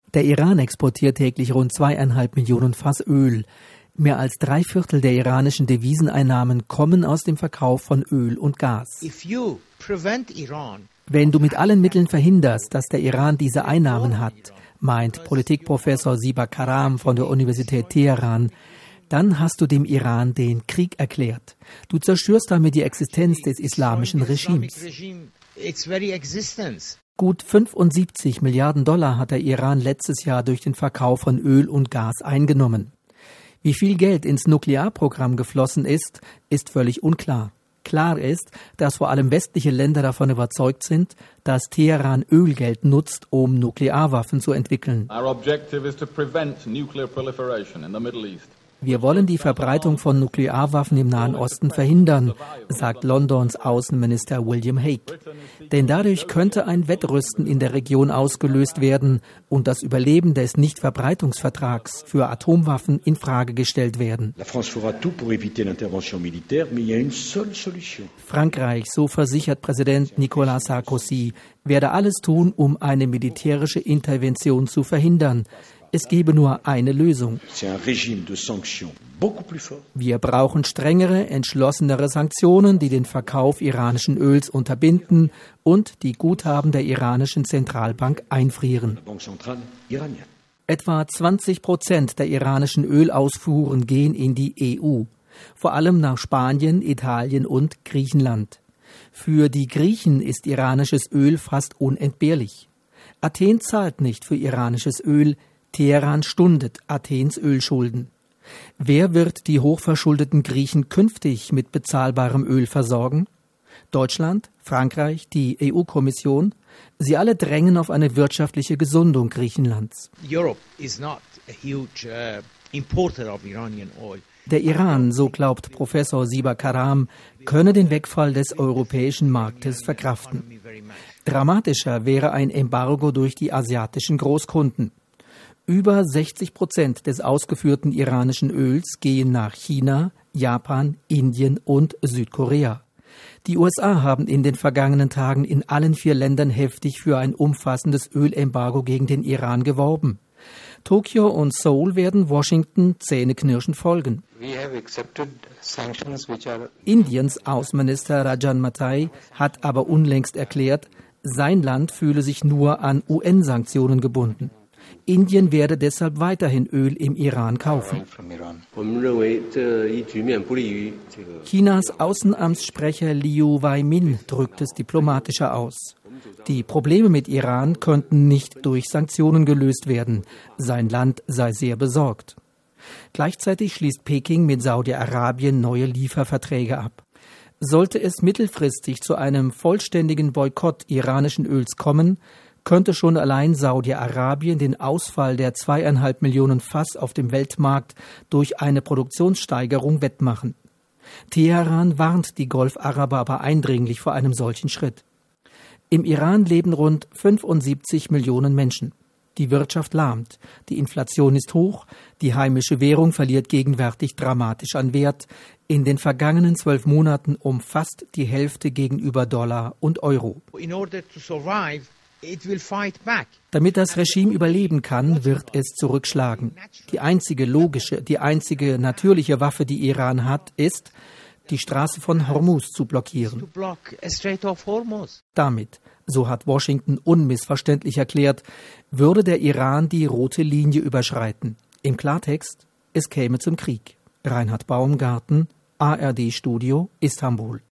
Der Iran exportiert täglich rund 2,5 Millionen Fass Öl. Mehr als 3/4 der iranischen Deviseneinnahmen kommen aus dem Verkauf von Öl und Gas. Wenn du mit allen Mitteln verhinderst, dass der Iran diese Einnahmen hat, meint Politikprofessor Siba Karam von der Universität Teheran, dann hast du dem Iran den Krieg erklärt. Du zerstörst damit die Existenz des islamischen Regimes. Gut 75 Milliarden $, hat der Iran letztes Jahr durch den Verkauf von Öl und Gas eingenommen. Wie viel Geld ins Nuklearprogramm geflossen ist, ist völlig unklar. Klar ist, dass vor allem westliche Länder davon überzeugt sind, dass Teheran Ölgeld nutzt, um Nuklearwaffen zu entwickeln. Our objective is to prevent nuclear proliferation in the Middle East. Wir wollen die Verbreitung von Nuklearwaffen im Nahen Osten verhindern, sagt Londons Außenminister William Hague. Denn dadurch könnte ein Wettrüsten in der Region ausgelöst werden und das Überleben des Nichtverbreitungsvertrags für Atomwaffen in Frage gestellt werden. Frankreich, so versichert Präsident Nicolas Sarkozy, werde alles tun, um eine militärische Intervention zu verhindern. Es gebe nur eine Lösung. Wir brauchen strengere, entschlossenere Sanktionen, die den Verkauf iranischen Öls unterbinden und die Guthaben der iranischen Zentralbank einfrieren. Etwa 20% der iranischen Ölausfuhren gehen in die EU, vor allem nach Spanien, Italien und Griechenland. Für die Griechen ist iranisches Öl fast unentbehrlich. Athen zahlt nicht für iranisches Öl, Teheran stundet Athens Ölschulden. Wer wird die hochverschuldeten Griechen künftig mit bezahlbarem Öl versorgen? Deutschland, Frankreich, die EU-Kommission? Sie alle drängen auf eine wirtschaftliche Gesundung Griechenlands. Der Iran, so glaubt Professor Siba Karam, könne den Wegfall des europäischen Marktes verkraften. Dramatischer wäre ein Embargo durch die asiatischen Großkunden. Über 60% des ausgeführten iranischen Öls gehen nach China, Japan, Indien und Südkorea. Die USA haben in den vergangenen Tagen in allen 4 Ländern heftig für ein umfassendes Ölembargo gegen den Iran geworben. Tokio und Seoul werden Washington zähneknirschend folgen. Indiens Außenminister Rajan Mathai hat aber unlängst erklärt, sein Land fühle sich nur an UN-Sanktionen gebunden. Indien werde deshalb weiterhin Öl im Iran kaufen. Chinas Außenamtssprecher Liu Weimin drückt es diplomatischer aus. Die Probleme mit Iran könnten nicht durch Sanktionen gelöst werden. Sein Land sei sehr besorgt. Gleichzeitig schließt Peking mit Saudi-Arabien neue Lieferverträge ab. Sollte es mittelfristig zu einem vollständigen Boykott iranischen Öls kommen, könnte schon allein Saudi-Arabien den Ausfall der 2,5 Millionen Fass auf dem Weltmarkt durch eine Produktionssteigerung wettmachen. Teheran warnt die Golfaraber aber eindringlich vor einem solchen Schritt. Im Iran leben rund 75 Millionen Menschen. Die Wirtschaft lahmt, die Inflation ist hoch, die heimische Währung verliert gegenwärtig dramatisch an Wert, in den vergangenen 12 Monaten um fast die Hälfte gegenüber Dollar und Euro. Damit das Regime überleben kann, wird es zurückschlagen. Die einzige logische, die einzige natürliche Waffe, die Iran hat, ist, die Straße von Hormuz zu blockieren. Damit, so hat Washington unmissverständlich erklärt, würde der Iran die rote Linie überschreiten. Im Klartext, es käme zum Krieg. Reinhard Baumgarten, ARD Studio, Istanbul.